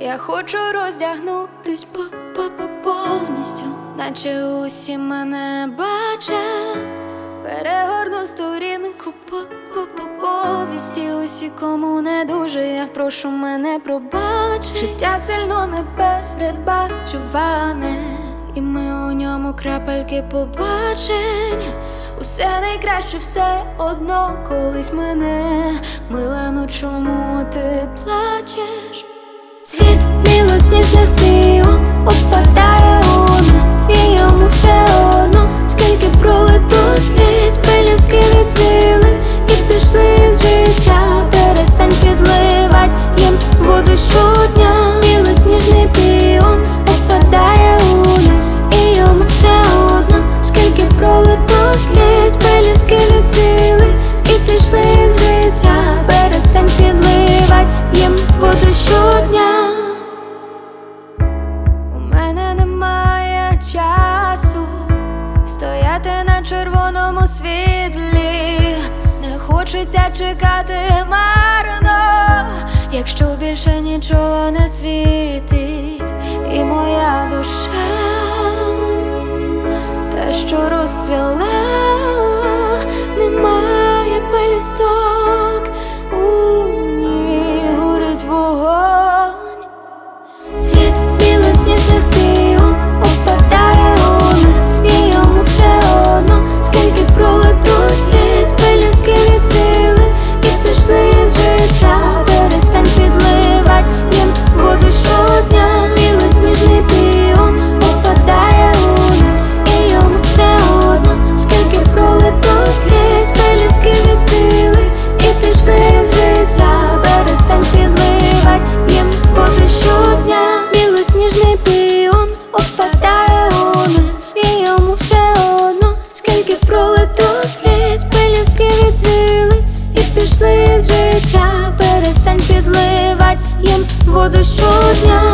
Я хочу роздягнутись повністю, наче усі мене бачать. Перегорну сторінку повісті. Усі, кому не дуже, я прошу мене пробачить. Життя сильно непередбачуване, і ми у ньому крапельки побачень. Усе найкраще все одно колись мене. Мила, ну чому ти плачеш? Цвіт білосніжних піон опадає у нас, і йому все одно, скільки пролито сліз. Пелюстки відцвіли і пішли з життя. Перестань підливать їм воду щодня. Білосніжний піон опадає у нас, і йому все одно, скільки пролито сліз. Пелюстки відцвіли і пішли з життя. Перестань підливать їм воду щодня. Часу стояти на червоному світлі, не хочеться чекати марно, якщо більше нічого не світить. І моя душа, та що розцвіла, немає пелюсток, у ній горить вогонь. Цвіт білосніжних піон опадає у нас, і йому все одно, скільки пролито сліз. Пелюстки відцвіли і пішли з життя. Перестань підливать їм воду щодня. Білосніжний піон опадає у нас, і йому все одно, скільки пролито сліз. Пелюстки відцвіли і пішли з життя. Перестань підливать їм воду щодня. Білосніжний піон опадає у нас, і йому все одно, скільки пролито сліз. Пелюстки відцвіли і пішли з життя. Перестань підливать їм воду щодня.